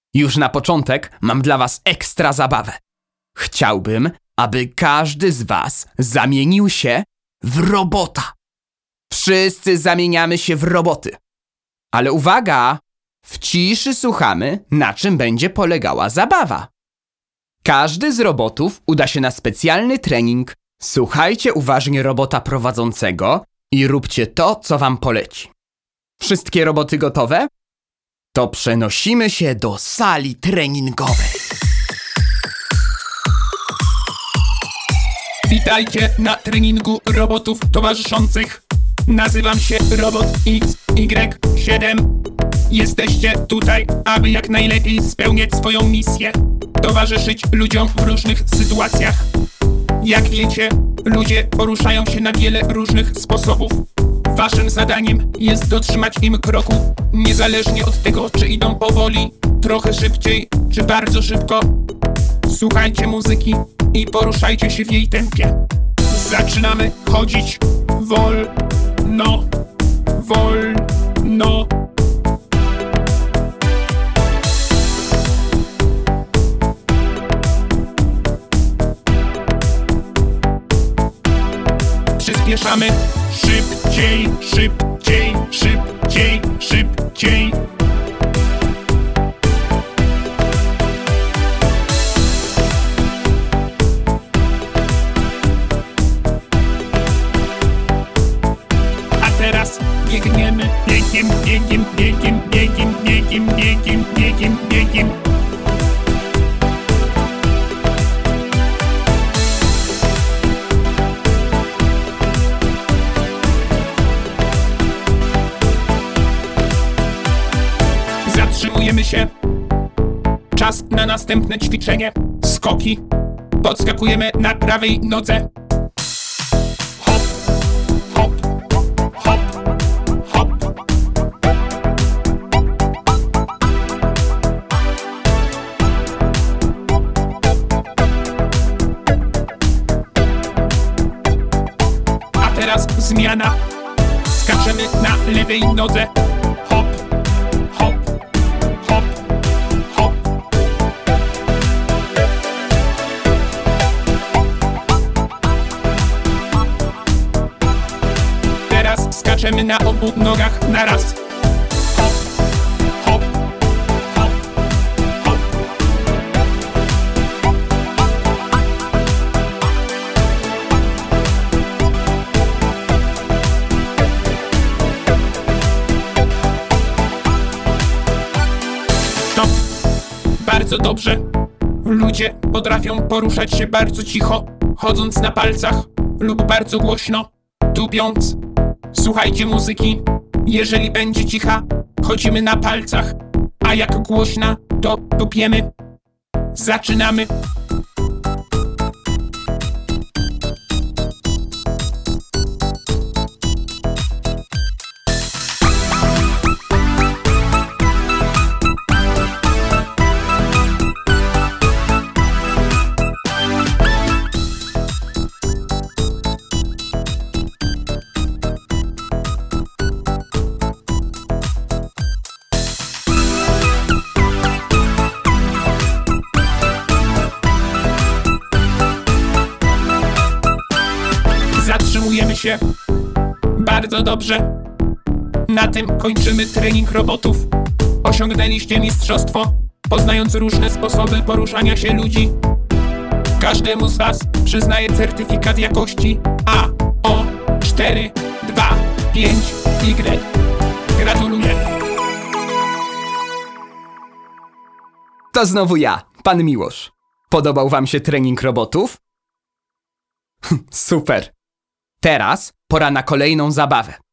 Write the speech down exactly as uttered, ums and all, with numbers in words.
Już na początek mam dla was ekstra zabawę. Chciałbym, aby każdy z was zamienił się w robota. Wszyscy zamieniamy się w roboty. Ale uwaga! W ciszy słuchamy, na czym będzie polegała zabawa. Każdy z robotów uda się na specjalny trening. Słuchajcie uważnie robota prowadzącego i róbcie to, co wam poleci. Wszystkie roboty gotowe? To przenosimy się do sali treningowej. Witajcie na treningu robotów towarzyszących. Nazywam się Robot X Y siedem. Jesteście tutaj, aby jak najlepiej spełniać swoją misję. Towarzyszyć ludziom w różnych sytuacjach. Jak wiecie, ludzie poruszają się na wiele różnych sposobów. Waszym zadaniem jest dotrzymać im kroku, niezależnie od tego, czy idą powoli, trochę szybciej, czy bardzo szybko. Słuchajcie muzyki i poruszajcie się w jej tempie. Zaczynamy chodzić wolno, wolno. Przyspieszamy szybciej, szybciej, szybciej, szybciej. A teraz biegniemy, biegiem, biegiem, biegiem, biegiem, biegiem, biegiem, biegiem, biegiem. Zatrzymujemy się. Czas na następne ćwiczenie. Skoki. Podskakujemy na prawej nodze. Hop, hop, hop, hop. A teraz zmiana. Skaczemy na lewej nodze. Hop, hop, hop, hop. Teraz skaczemy na obu nogach naraz. Hop, hop, hop, hop. Stop. Bardzo dobrze. Ludzie potrafią poruszać się bardzo cicho, chodząc na palcach lub bardzo głośno, tupiąc. Słuchajcie muzyki. Jeżeli będzie cicha, chodzimy na palcach, a jak głośna, to tupiemy. Zaczynamy. Zatrzymujemy się. Bardzo dobrze. Na tym kończymy trening robotów. Osiągnęliście mistrzostwo, poznając różne sposoby poruszania się ludzi. Każdemu z was przyznaję certyfikat jakości A O cztery dwa pięć Y. Gratuluję. To znowu ja, pan Miłosz. Podobał wam się trening robotów? Super. Teraz pora na kolejną zabawę.